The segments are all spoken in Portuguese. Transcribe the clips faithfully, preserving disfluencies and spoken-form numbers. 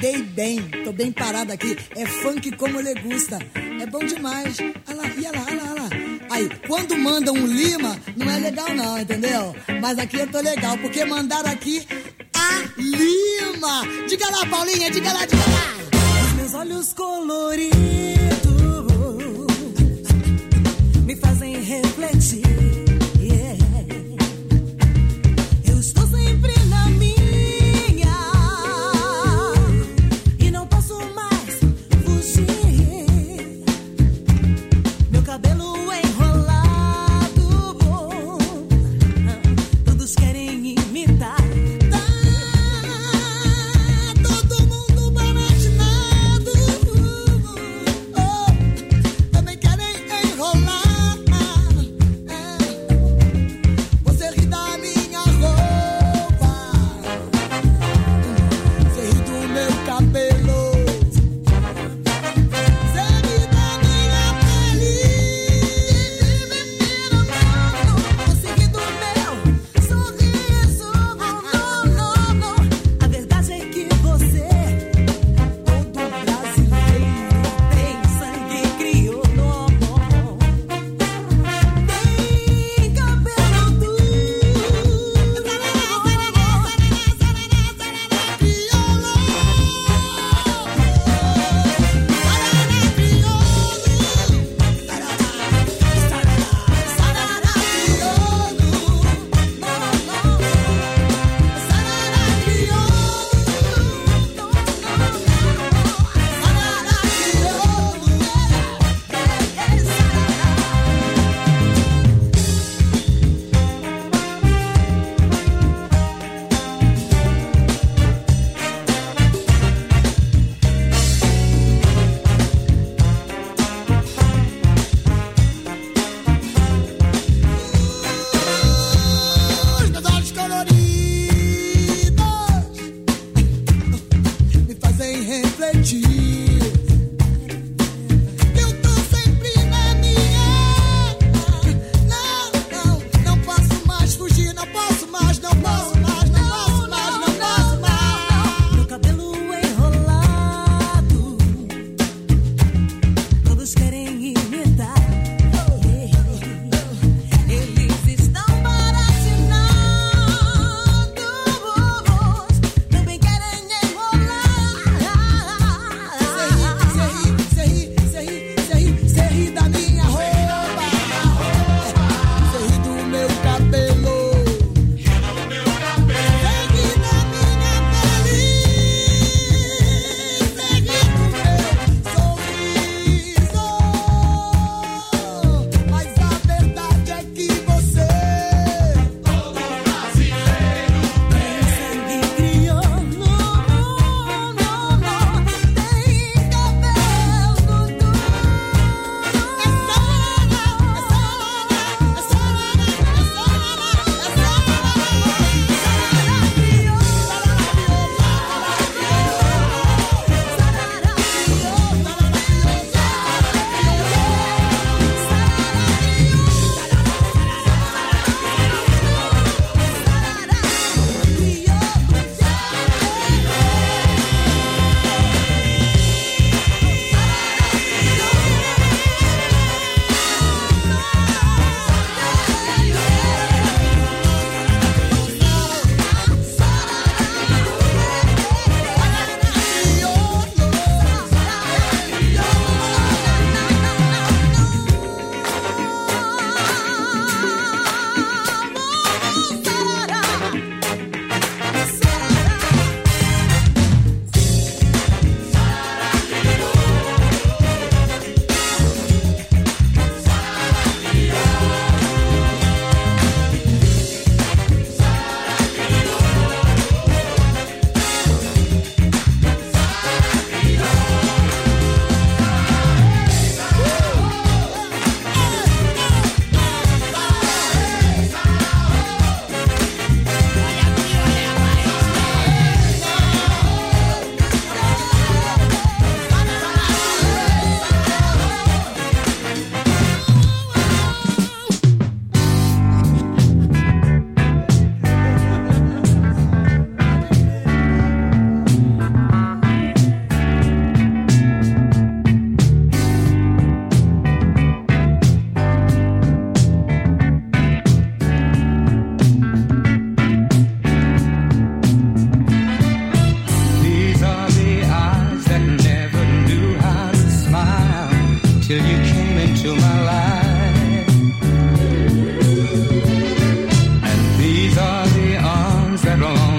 acordei bem, tô bem parada aqui. É funk como ele gusta. É bom demais. Olha lá, olha lá, olha lá, olha lá. Aí, quando mandam um Lima, não é legal não, entendeu? Mas aqui eu tô legal, porque mandaram aqui a Lima. Diga lá, Paulinha, diga lá, diga lá. Os meus olhos coloridos me fazem refletir. Yeah. Eu estou sempre na minha e não posso mais fugir. Meu cabelo enrolado, todos querem imitar. Tá todo mundo baratinado, oh, também querem enrolar.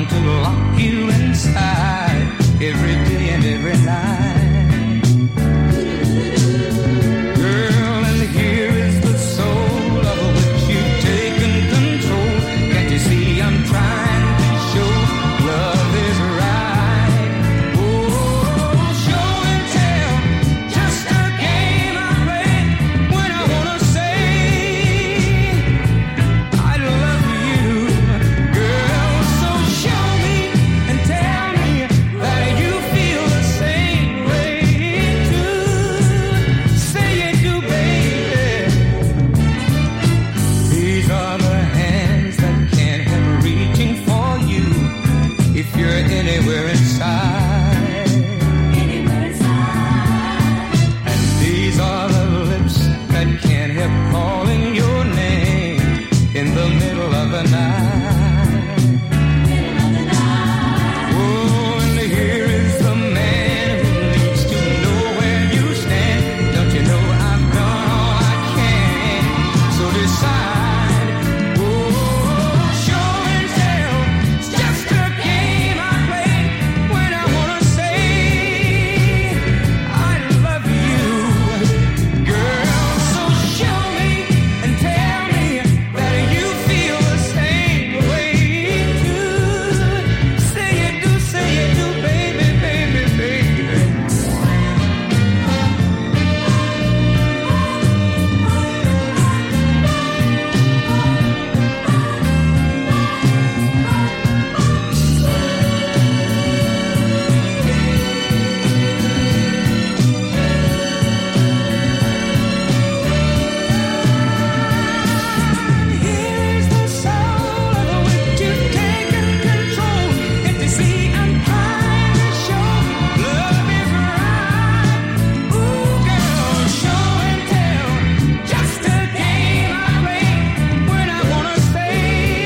want to lock you inside every day and every night. Girl, and here is the soul of which you've taken control. Can't you see I'm trying to show love is right? Oh, show and tell, just a game I play when I wanna say I love you. Girl, so show me and tell me that you feel the same way too. Say it do, baby. These are the hands that can't help reaching for you if you're anywhere inside. Anywhere inside. And these are the lips that can't help calling your name in the middle of the night. Middle of the night. Oh, and here is the man who needs to know where you stand. Don't you know I've done all I can? So decide. Oh, show and tell. It's just a game I play when I wanna say I love you. Girl, so show me and tell me that you feel the same way too. Say it do, say it do, baby, baby, baby. Here's the soul of which you've taken control. If you see I'm trying to show love is right. Ooh, girl, show and tell. Just a game I play when I wanna say,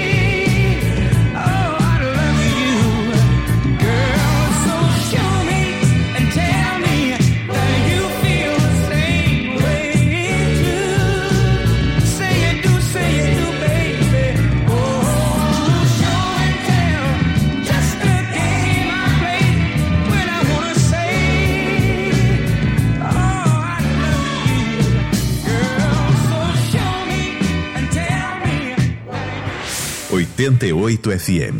oh, I love you. Girl, so show me and tell me that you feel the same way too. Say it do, say it do, baby. Oh, show and tell. Just a game I play when I wanna say, oh, I love you. Girl, so show me and tell me. oitenta e oito F M.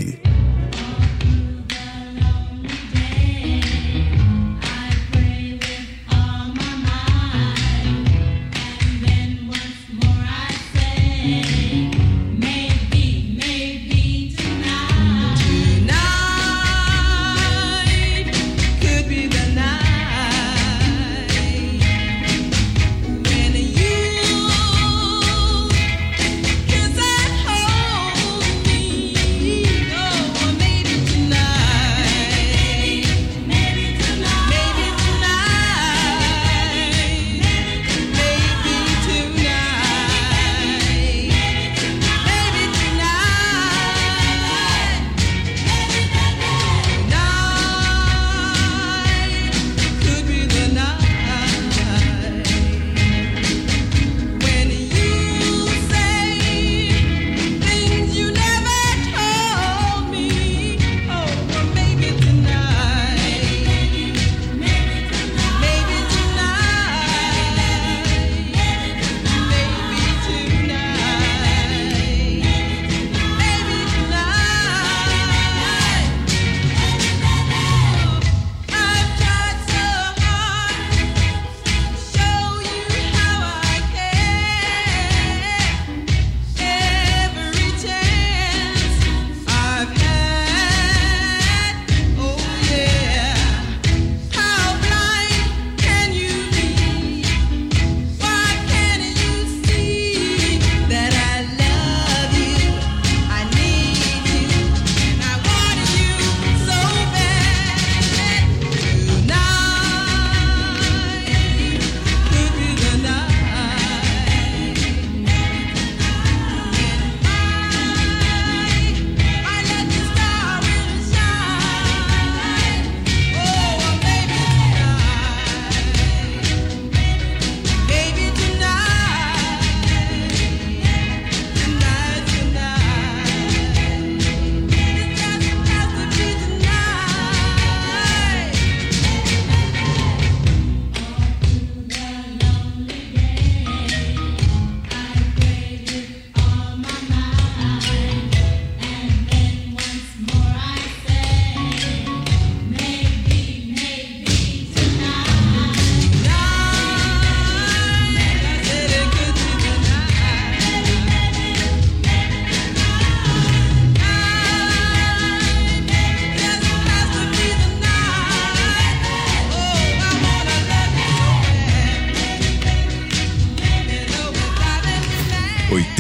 Kiss and hold me. Oh.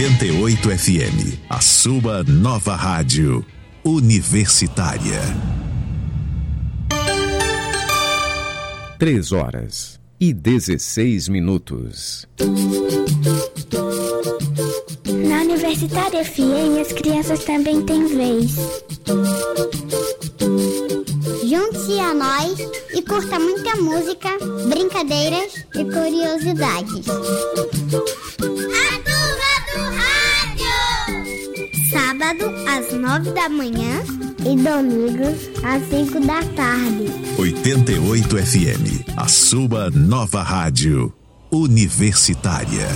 oitenta e oito F M, a sua nova rádio universitária. Três horas e dezesseis minutos. Na Universitária F M, as crianças também têm vez. Junte-se a nós e curta muita música, brincadeiras e curiosidades. A turma do rádio! Sábado, às nove da manhã e domingos, às cinco da tarde. oitenta e oito F M, a sua nova rádio universitária.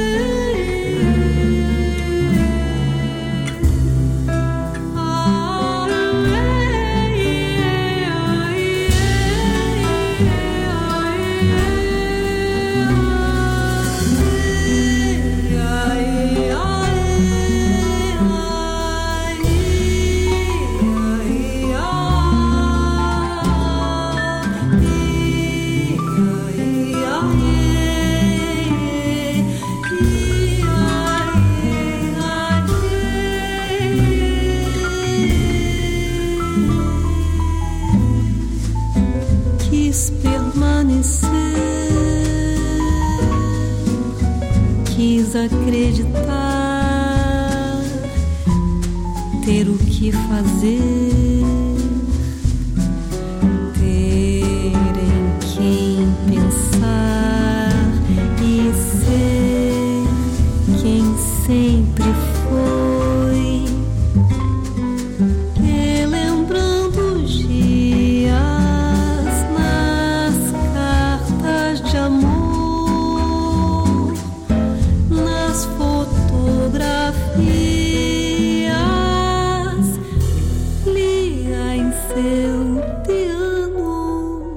Ah acreditar, ter o que fazer, ter em quem pensar e ser quem sempre foi, relembrando os dias nas cartas de amor, nas fotografias, lia em seu piano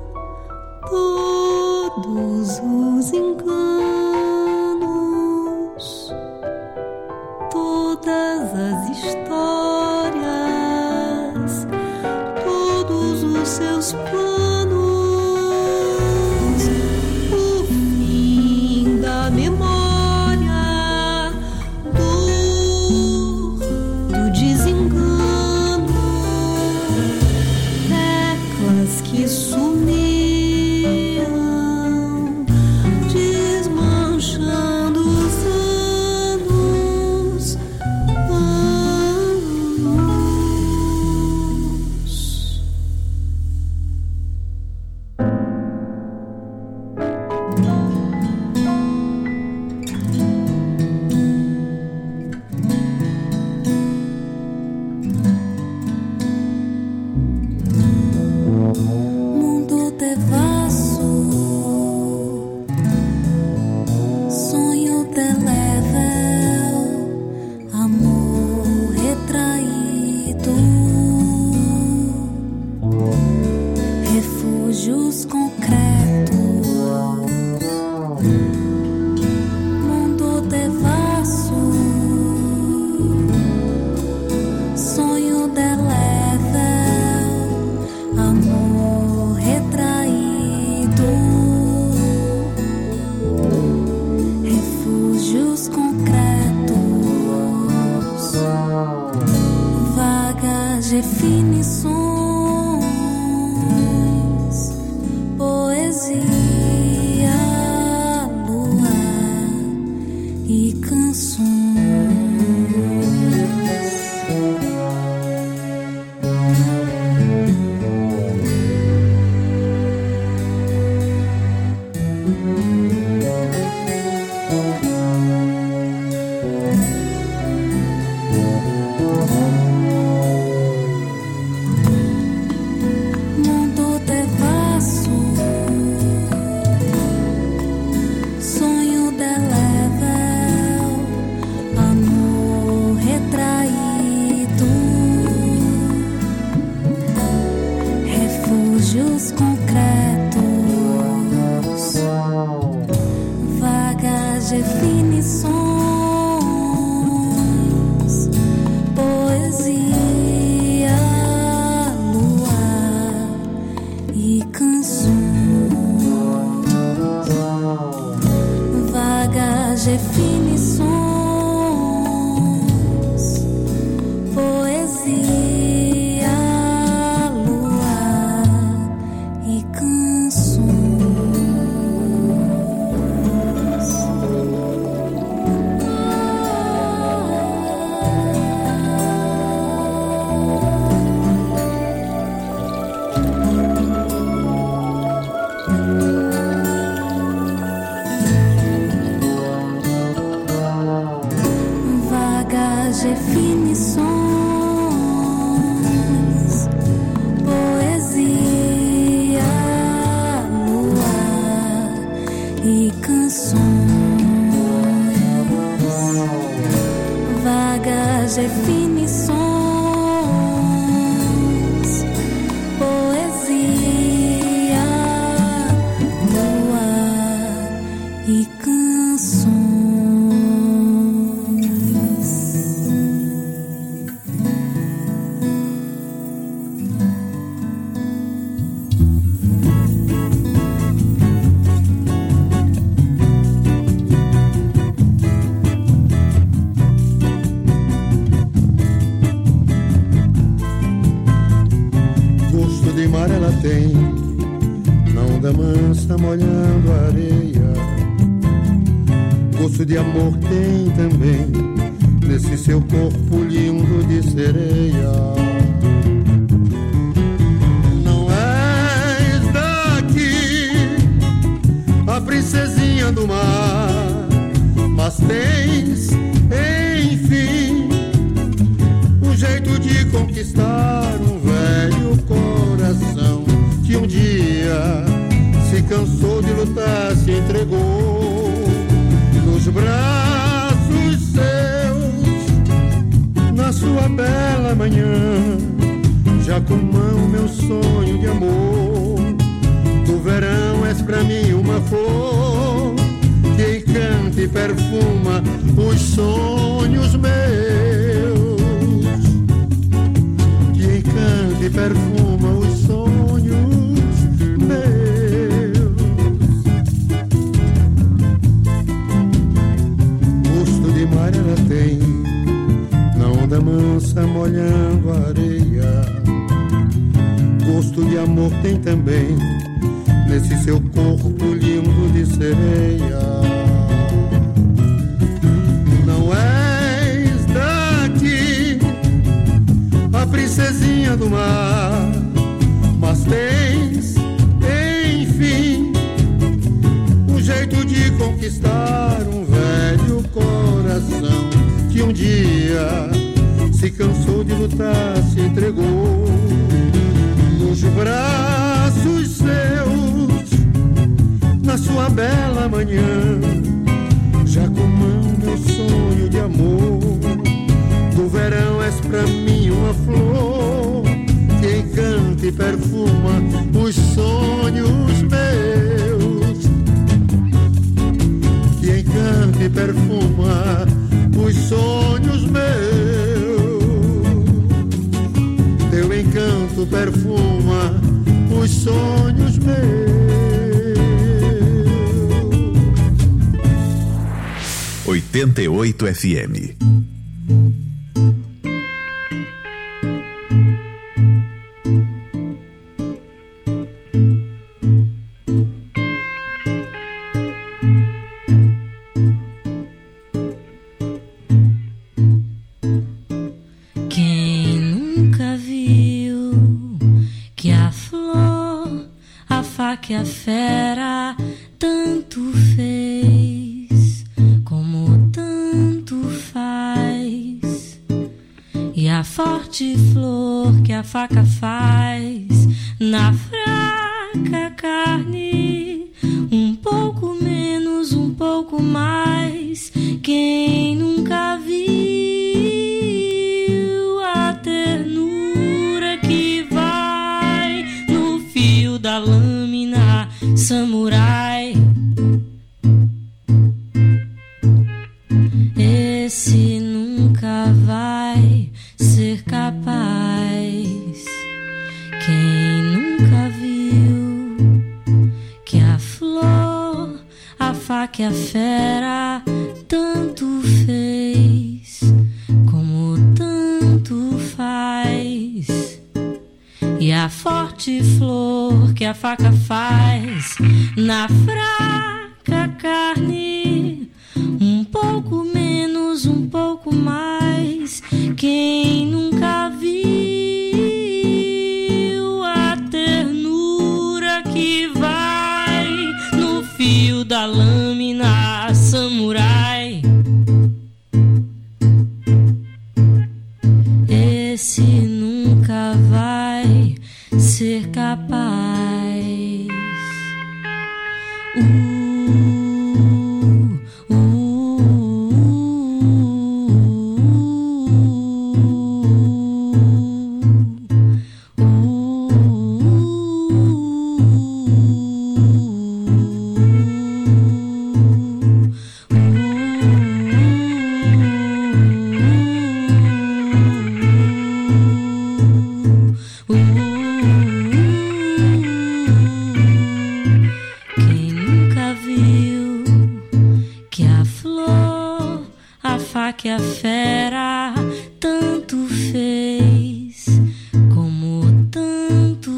todos os enganos, todas as histórias, todos os seus planos, o fim da memória, dor do desengano, teclas que sumiam, desmanchando os anos, anos. Mundo devasso, sonho telével, amor retraído, refúgios concretos. Mundo devasso, sonho delével, amor retraído, refúgios concretos, vagas definições, poesia, luar e canções. Mundo devasso, sonho delével, amor retraído, refúgios concretos, vagas definições, poesia, luar e canções, vagas definições, poesia, luar e canções. Vagas definições, poesia, luar e canções, vagas definições, poesia, luar e canções. Gosto de mar ela tem, não da mansa molhando a areia. Gosto de amor tem também nesse seu corpo lindo de sereia. Não és daqui, a princesinha do mar, mas tens, enfim, um jeito de conquistar um velho coração que um dia se cansou de lutar, se entregou nos braços seus, na sua bela manhã. Jacumã, meu sonho de amor, do verão és pra mim uma flor que encanta e perfuma os sonhos meus, que encanta e perfuma os sonhos meus. Gosto de mar ela tem, na onda mansa molhando a areia. Gosto de amor tem também nesse seu corpo lindo de sereia. Não és daqui, a princesinha do mar, mas tens, enfim, um jeito de conquistar um velho coração que um dia se cansou de lutar, se entregou nos braços seus, na sua bela manhã. Jacumã, meu sonho de amor, do verão és pra mim uma flor que encanta e perfuma os sonhos meus, que encanta e perfuma os sonhos meus. Teu encanto perfuma os sonhos meus. oitenta e oito F M. Quem nunca viu que a flor, a faca e a fera tanto fez como tanto faz, e a forte flor que a faca faz na fraca carne, um pouco menos, um pouco mais. Quem nunca viu a ternura que vai no fio da lâmina samurai? Esse nunca vai ser capaz. Quem nunca viu que a flor, a faca e a fera tanto fez como tanto faz, e a forte flor que a faca faz na fraca carne, um pouco menos, um pouco mais. Quem nunca viu a ternura que vai no fio da lâmina samurai? Esse nunca vai ser capaz. Uh. Que a fera tanto fez como tanto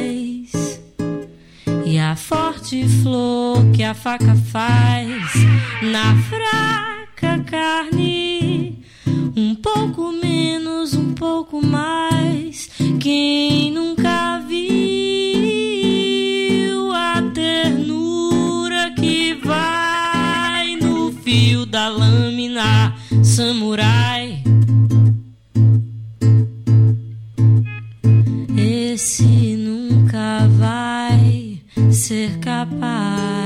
faz, e a forte flor que a faca faz na fraca carne, um pouco menos, um pouco mais. Quem nunca viu a ternura que vai no fio da lâmina samurai? Esse nunca vai ser capaz.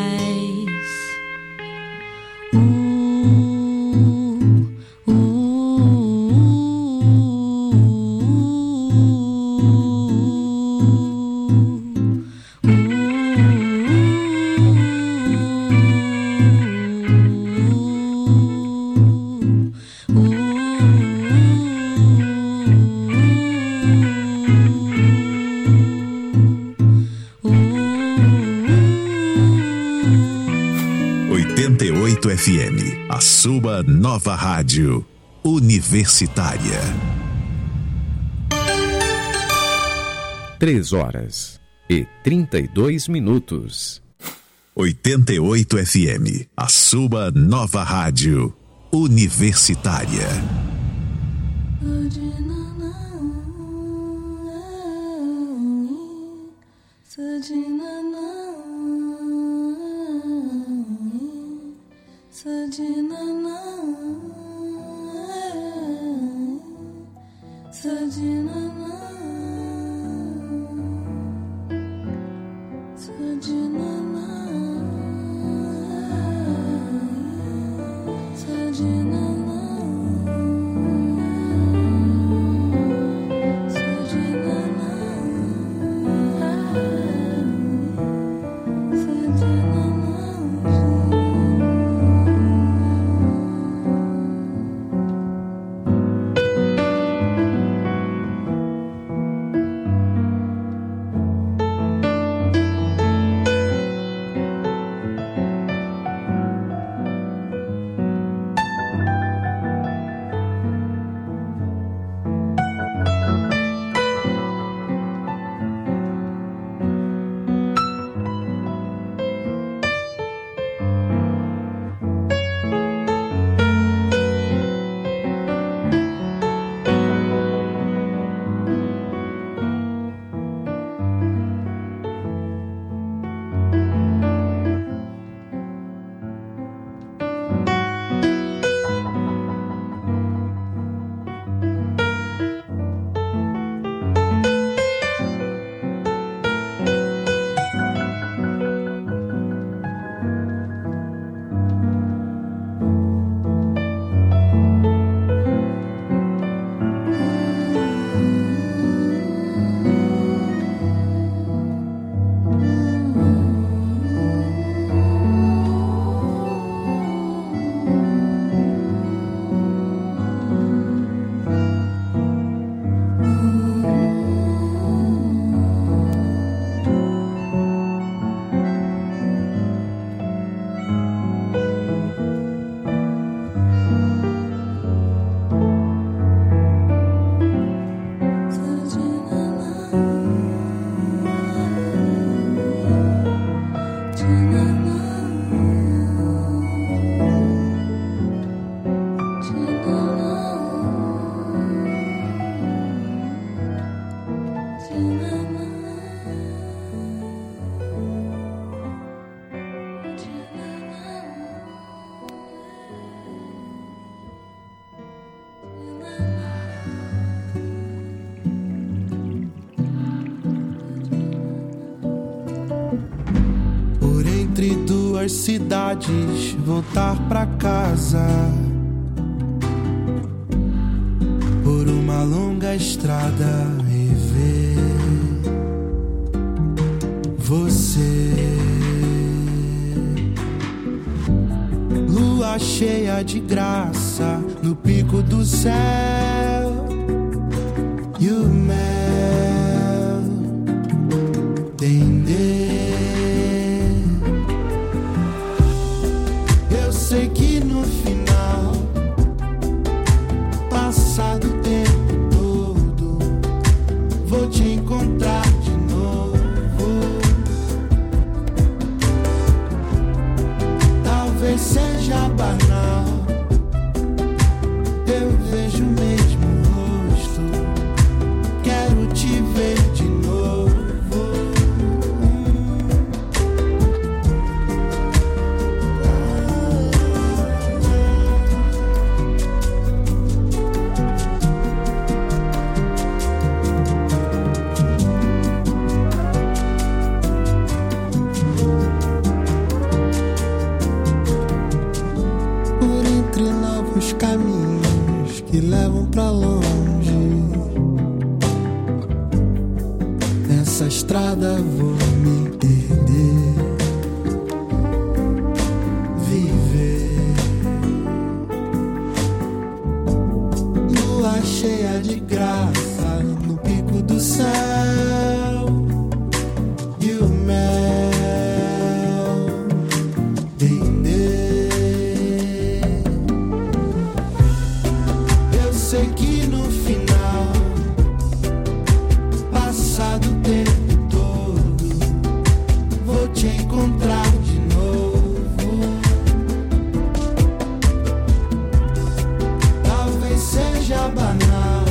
oitenta e oito F M, a sua nova rádio universitária. Três horas e trinta e dois minutos. oitenta e oito F M, a sua nova rádio universitária. Cidades, voltar pra casa por uma longa estrada e ver você. Lua cheia de graça no pico do céu e o mel tender. Sei que no final, passado o tempo todo, vou te encontrar de novo. Talvez seja estrada vou me perder. Viver lua cheia de graça no pico do céu e o mel render. Eu sei que no final, passado o tempo todo, vou te encontrar de novo. Talvez seja banal,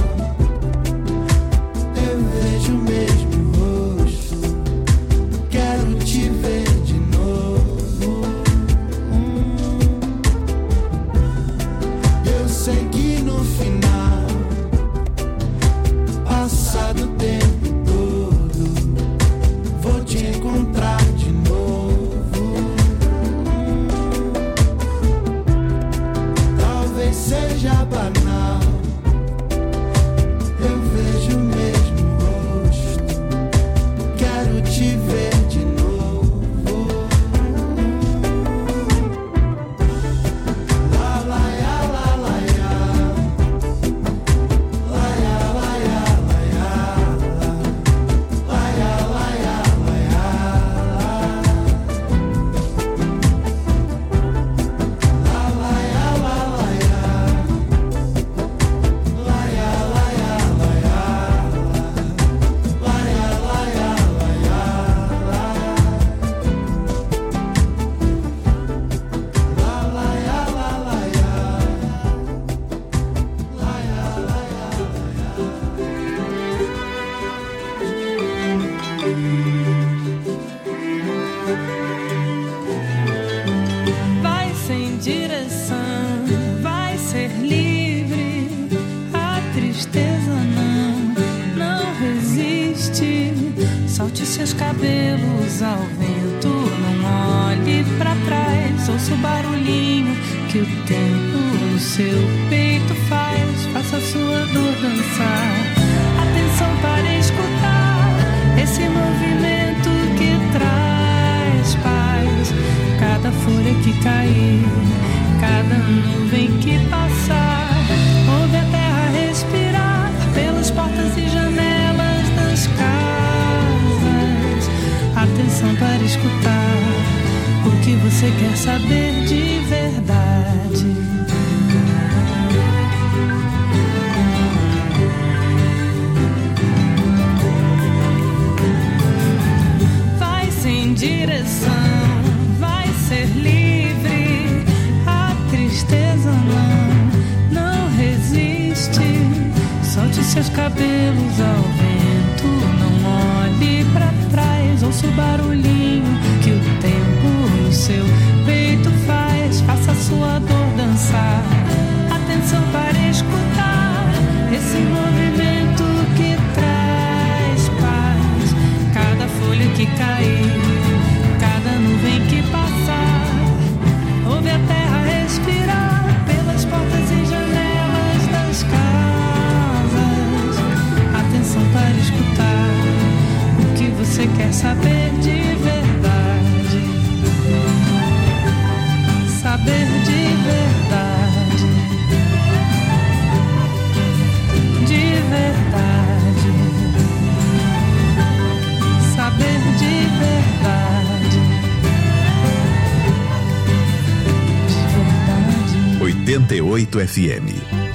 eu vejo o mesmo rosto, quero te ver de novo. Hum. Eu sei que no final, passado o tempo todo, vou te encontrar de novo. Hum. Talvez seja banal, eu vejo o mesmo rosto, quero te ver de novo. La la ya, la la ya, la ya, la ya, la ya, la ya, la ya, la ya, la la ya, la la ya, la ya, la ya, la ya, la ya, la ya, la ya, la la ya, la la ya, la ya, la Vai sem direção, vai ser livre. A tristeza não, não resiste. Solte seus cabelos ao vento, não olhe pra trás. Ouça o barulhinho que o tempo no seu peito faz. Faça a sua dor dançar. Atenção para escutar esse movimento que traz paz. Cada folha que cair, cada nuvem que passar, ouve a terra respirar pelas portas e janelas das casas. Atenção para escutar o que você quer saber de verdade. Vai sem direção, vai ser livre. A tristeza não, não resiste. Solte seus cabelos ao vento, não olhe pra trás. Ouça o barulhinho que o tempo no seu peito faz. Faça a sua dor dançar. Atenção para escutar esse movimento que traz paz. Cada folha que cair, cada nuvem que passar, ouve a terra respirar pelas portas e janelas das casas. Atenção para escutar o que você quer saber de verdade. Saber de verdade. De verdade. Saber de verdade. De verdade. oitenta e oito F M.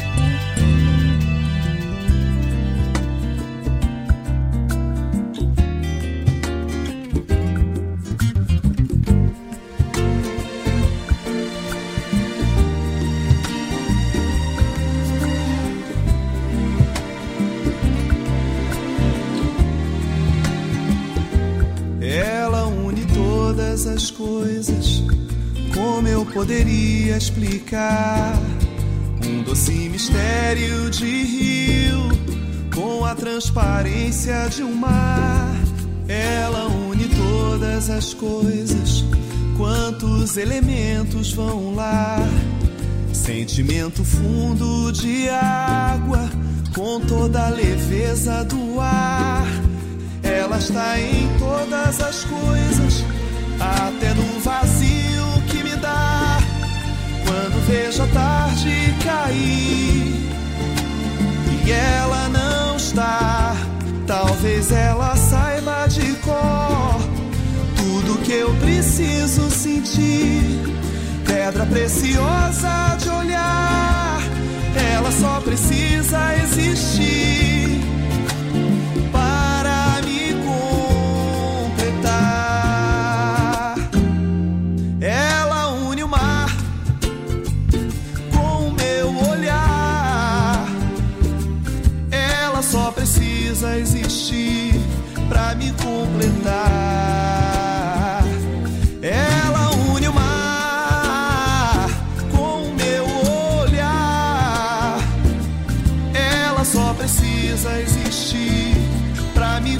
Ela une todas as coisas, como eu poderia explicar? Um doce mistério de rio, com a transparência de um mar. Ela une todas as coisas, quantos elementos vão lá? Sentimento fundo de água, com toda a leveza do ar. Ela Ela está em todas as coisas, até no vazio que me dá quando vejo a tarde cair e ela não está. Talvez ela saiba de cor tudo que eu preciso sentir. Pedra preciosa de olhar, ela só precisa existir para me completar. Ela une o mar com o meu olhar. Ela só precisa existir para me completar. Ela une o mar com o meu olhar. Ela só precisa existir pra me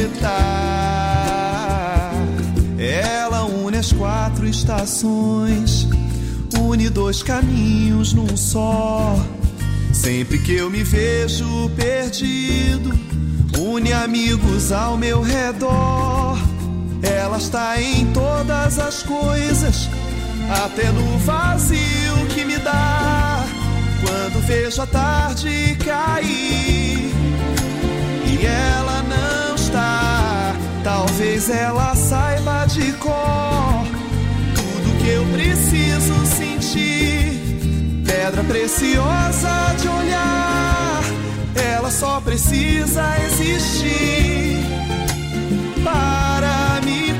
completar. Ela une as quatro estações, une dois caminhos num só. Sempre que eu me vejo perdido, une amigos ao meu redor. Ela está em todas as coisas, até no vazio que me dá quando vejo a tarde cair e ela não está. Talvez ela saiba de cor tudo que eu preciso sentir. Pedra preciosa de olhar, ela só precisa existir para me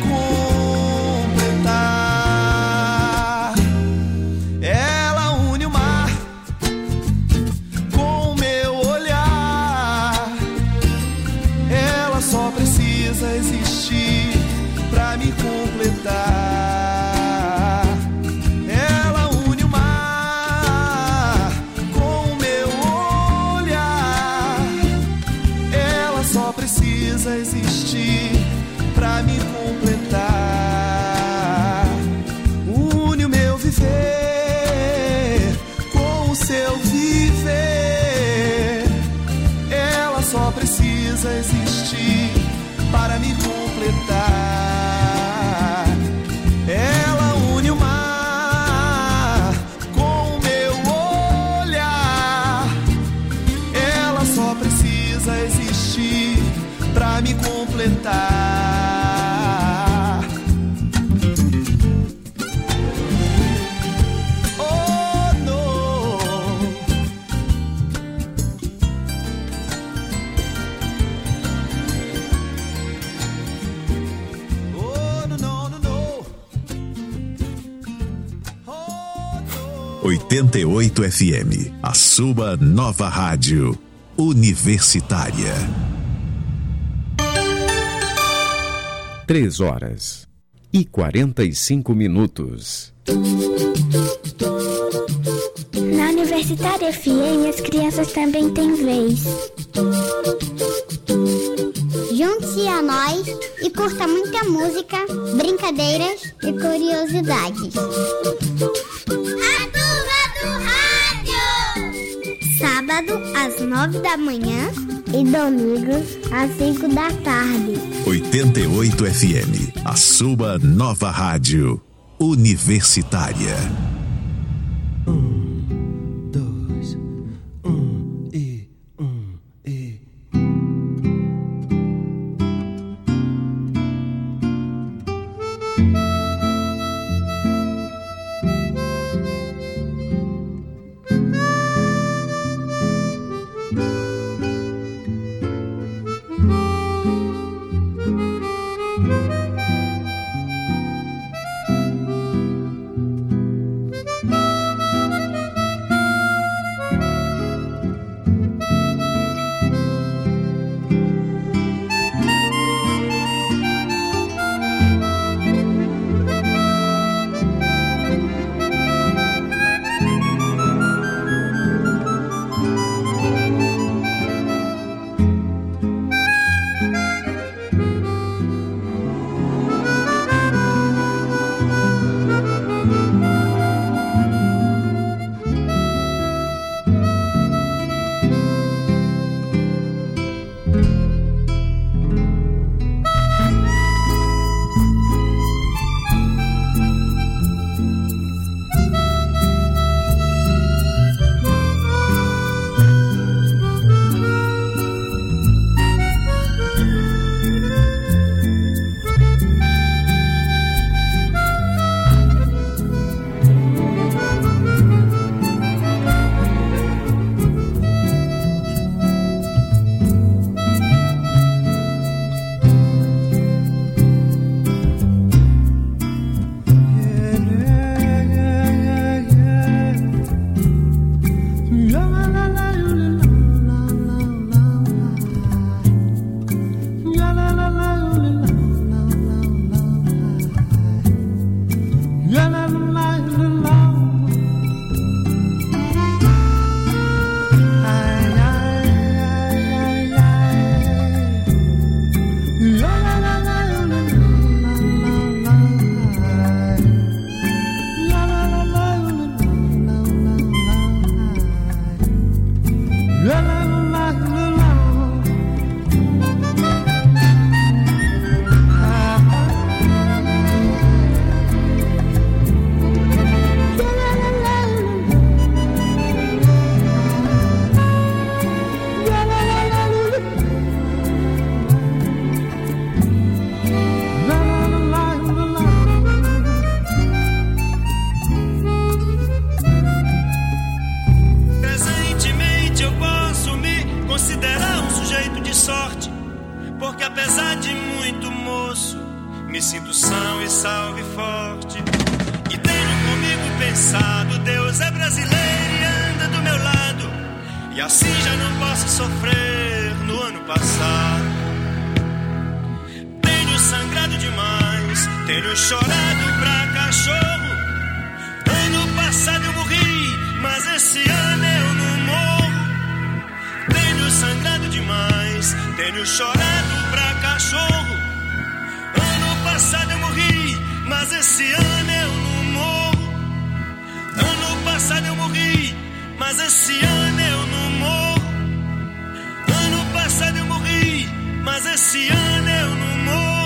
completar. Ela une o mar com o meu olhar. Ela só precisa existir pra me completar. Ela une o mar com o meu olhar. Ela só precisa existir pra me completar. Une o meu viver com o seu viver. Ela só precisa existir para me completar. Ela une o mar com o meu olhar. Ela só precisa existir pra me completar. Oh, no. Oh, no, no, no, no. Oh, no. oitenta e oito F M, a sua nova rádio universitária. Três horas e quarenta e cinco minutos. Na Universitária F M, as crianças também têm vez. Junte-se a nós e curta muita música, brincadeiras e curiosidades. A Turma do Rádio! Sábado, às nove da manhã e domingo, às cinco da tarde. oitenta e oito F M, a sua nova rádio universitária. apesar de muito moço, me sinto são e salve forte. E tenho comigo pensado, Deus é brasileiro e anda do meu lado, e assim já não posso sofrer no ano passado. Tenho sangrado demais, tenho chorado pra cachorro. Ano passado eu morri, mas esse ano eu não morro. Tenho sangrado demais, tenho chorado pra cachorro. Ano passado eu morri, mas esse ano eu não morro. Ano passado eu morri, mas esse ano eu não morro. Ano passado eu morri, mas esse ano eu não morro.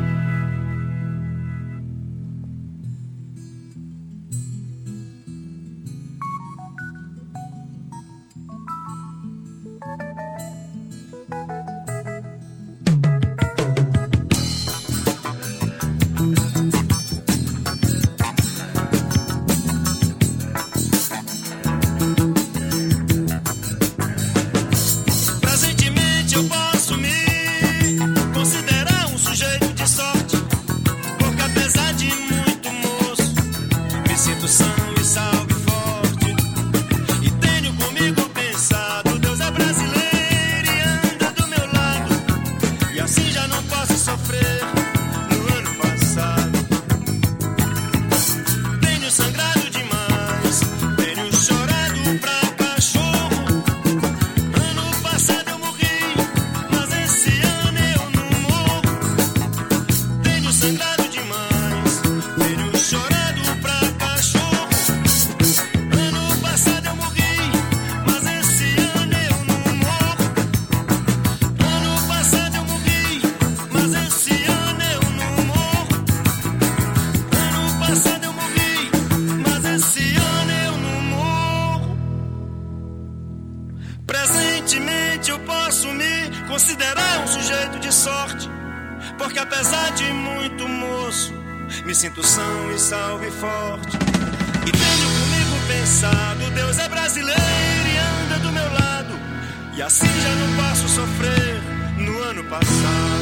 Me sinto são e salve e forte. E tenho comigo pensado, Deus é brasileiro e anda do meu lado, e assim já não posso sofrer no ano passado.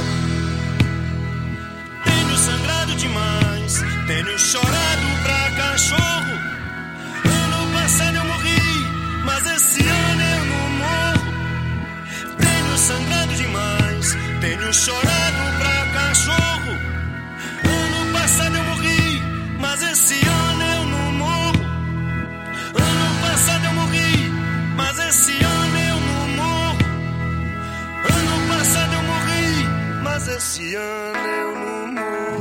Tenho sangrado demais, tenho chorado pra cachorro. Ano passado eu morri, mas esse ano eu não morro. Tenho sangrado demais, tenho chorado pra cachorro. Ano passado eu morri, mas esse ano eu não morro. Ano passado eu morri, mas esse ano eu não morro. Ano passado eu morri, mas esse ano eu não morro.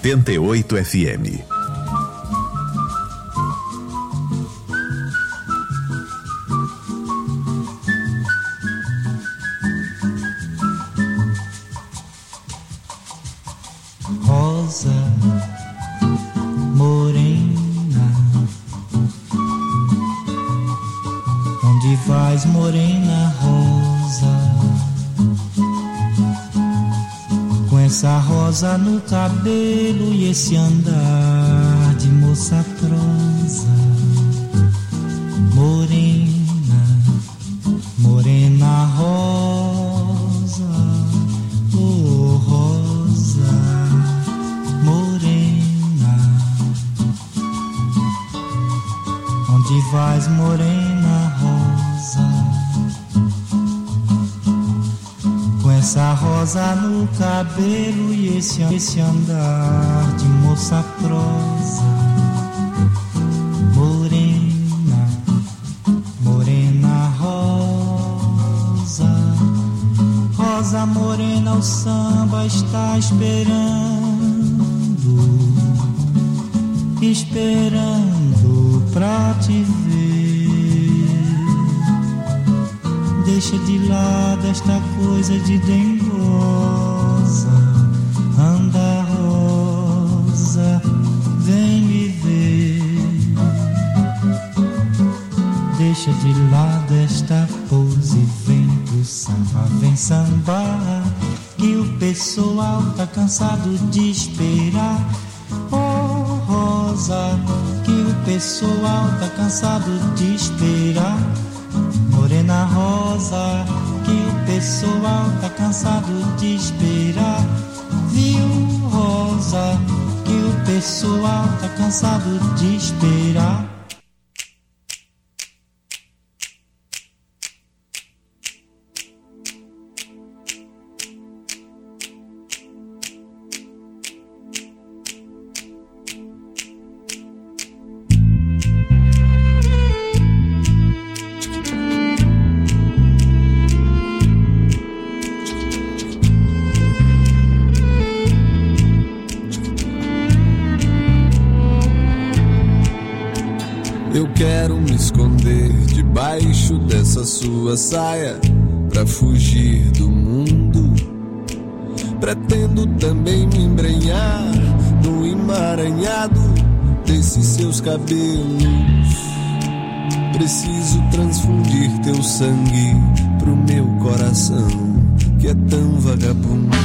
oitenta e oito F M. Rosa morena, onde vais, morena rosa? Com essa rosa no cabelo e esse andar de moça prosa. Morena, morena rosa, oh rosa morena, onde vais, morena rosa? Com essa rosa no cabelo e esse, esse andar de moça prosa. Morena, morena rosa, rosa morena, o samba está esperando, esperando pra te ver. Deixa de lado esta coisa de dengosa. Anda rosa, vem me ver. Deixa de lado esta pose, vem pro samba, vem sambar, que o pessoal tá cansado de esperar. Oh rosa, que o pessoal tá cansado de esperar. Morena rosa, que o pessoal tá cansado de esperar. Viu rosa, que o pessoal tá cansado de esperar. Eu quero me esconder debaixo dessa sua saia pra fugir do mundo. Pretendo também me embrenhar no emaranhado desses seus cabelos. Preciso transfundir teu sangue pro meu coração, que é tão vagabundo.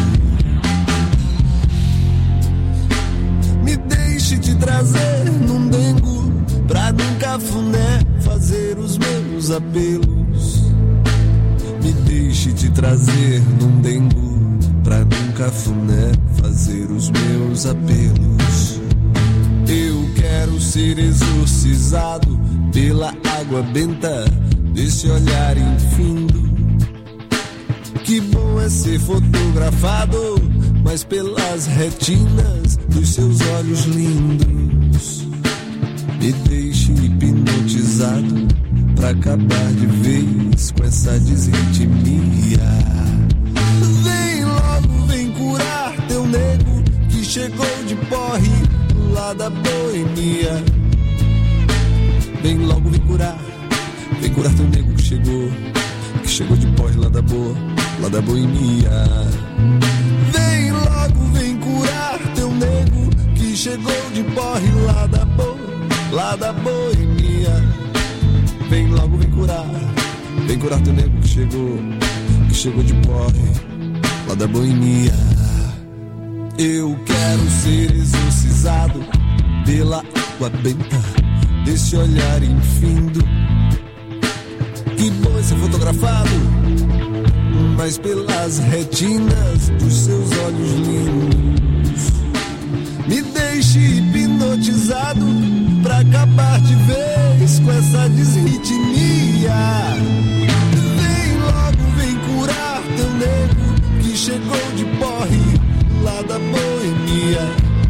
Me deixe te trazer num dengo pra num cafuné fazer os meus apelos. Me deixe te trazer num dengo pra num cafuné fazer os meus apelos. Eu quero ser exorcizado pela água benta desse olhar infindo. Que bom é ser fotografado, mas pelas retinas dos seus olhos lindos. Me deixe hipnotizado pra acabar de vez com essa desritmia. Vem logo, vem curar teu nego que chegou de porre lá da boemia. Vem logo, vem curar, vem curar teu nego que chegou, que chegou de porre lá da boa, lá da boemia. Vem logo, vem curar teu nego que chegou de porre lá da boa, lá da boemia. Vem logo, vem curar, vem curar teu nego que chegou, que chegou de porre, lá da boemia. Eu quero ser exorcizado pela água benta desse olhar infindo. Que bom é ser fotografado, mas pelas retinas dos seus olhos lindos. Me deixe hipnotizado pra acabar de vez com essa desritmia. Vem logo, vem curar teu nego que chegou de porre lá da boemia.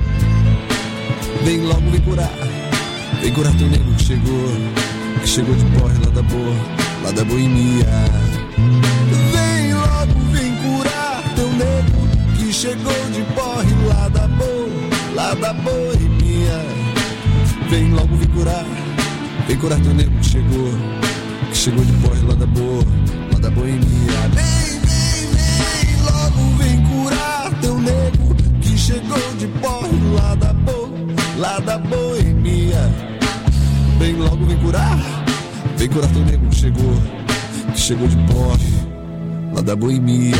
Vem logo, vem curar, vem curar teu nego que chegou, que chegou de porre lá da boa, lá da boemia. Vem logo, vem curar teu nego que chegou de porre lá da boa, lá da boemia. Vem logo, vem curar, vem curar teu nego que chegou, que chegou de porre lá da boa, lá da boemia. Vem, vem, vem, logo vem curar teu nego que chegou de porre lá da boa, lá da boemia. Vem logo, vem curar, vem curar teu nego que chegou, que chegou de porre lá da boemia.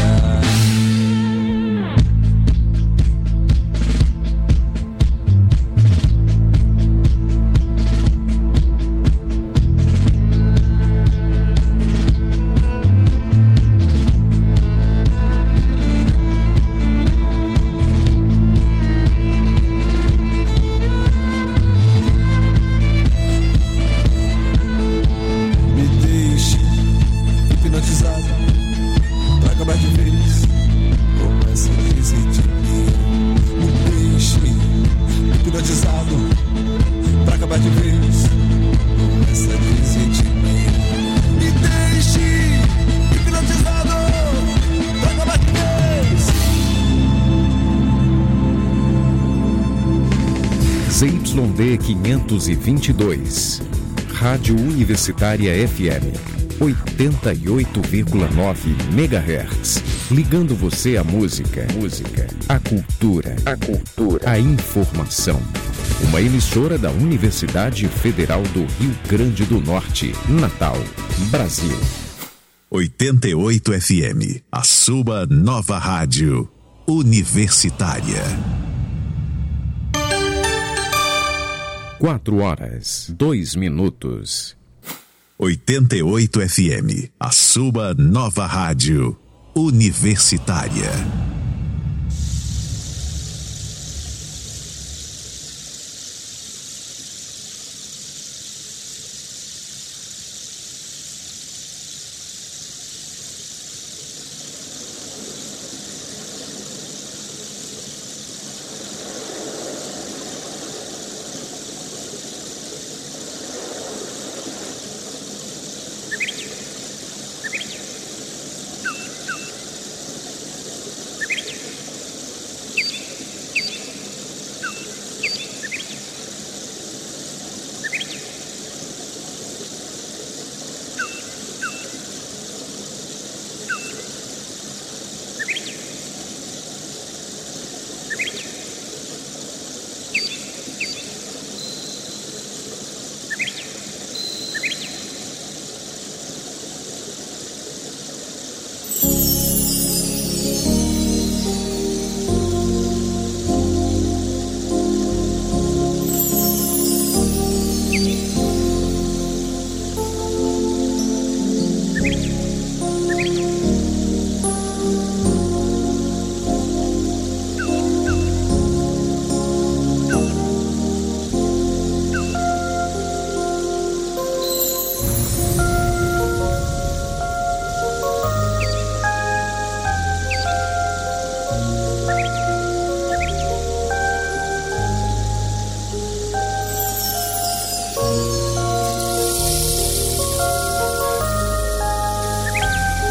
Z Y D quinhentos e vinte e dois, Rádio Universitária F M, oitenta e oito vírgula nove megahertz, ligando você à música, música, à cultura, a cultura, a informação. Uma emissora da Universidade Federal do Rio Grande do Norte, Natal, Brasil. oitenta e oito F M, a sua nova rádio universitária. Quatro horas, dois minutos. oitenta e oito F M, a sua nova rádio universitária.